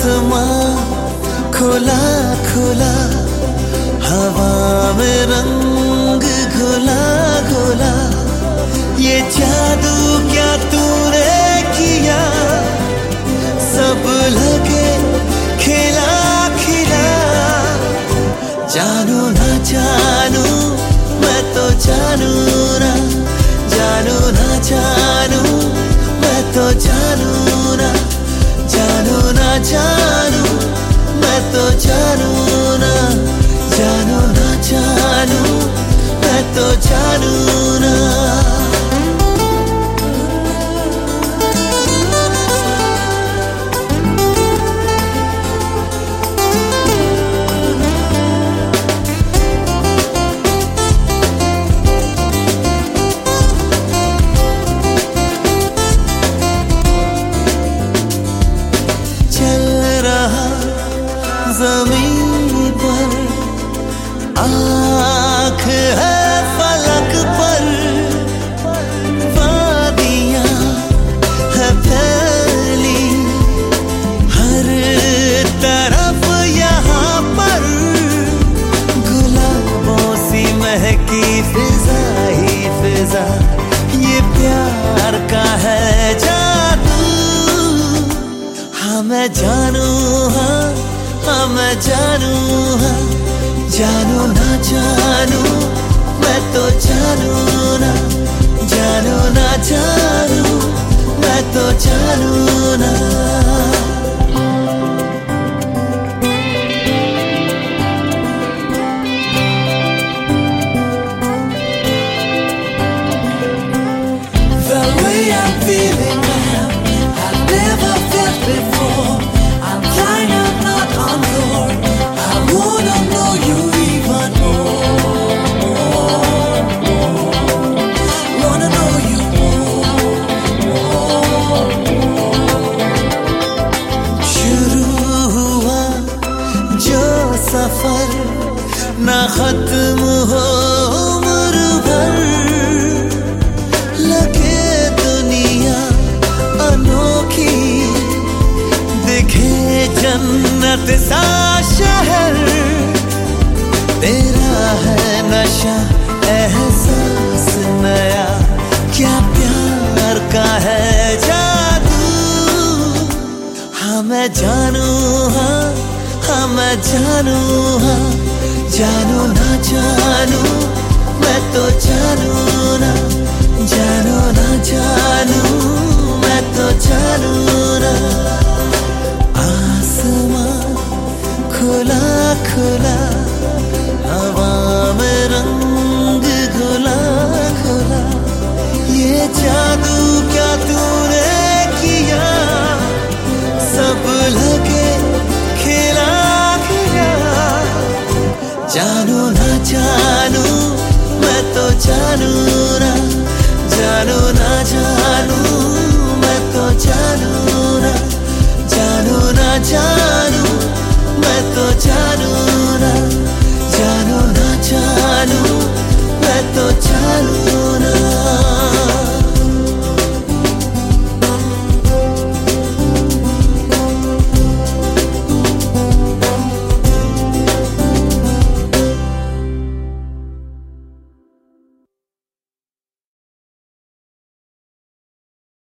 आसमां खुला खुला, हवा में रंग घुला घुला, ये जादू क्या तूने किया, सब लगे खिला खिला। जानू ना जानू मैं तो जानू ना, जानू ना जानू मैं तो जानू ना, जानू ना जानू मैं तो जानू ना, जानू ना जानू मैं तो जानू ना। ज़मीन पर आँख है फलक पर, वादियाँ है फैली हर तरफ यहाँ पर, गुलाबों सी महकी फिजा ही फिजा, ये प्यार का है जादू। हाँ मैं जानू, हाँ मैं जानू, हाँ जानू ना जानू मैं तो जानू ना, जानू ना जानू मैं तो जानू ना। The way I'm feeling now, I've never felt before. I'm trying to knock on door, I wanna know you even more, wanna know you more. शुरू हुआ जो सफर ना खत्म हो उम्र भर, लगे दुनिया अनोखी, दिखे जन्नत सा शहर, तेरा है नशा एहसास नया, क्या प्यार का है जादू। हाँ मैं जानू, हाँ मैं जानू, हाँ जानू ना जानू मैं तो जानू ना, जानू ना जानू मैं तो जानू ना। आसमां खुला खुला, हवा में रंग घुला घुला, ये जादू क्या तूने किया, सब लगे खिला खिला। जानू ना जानू मैं तो जानू ना, जानू ना जानू मैं तो जानू ना, जानू ना जानू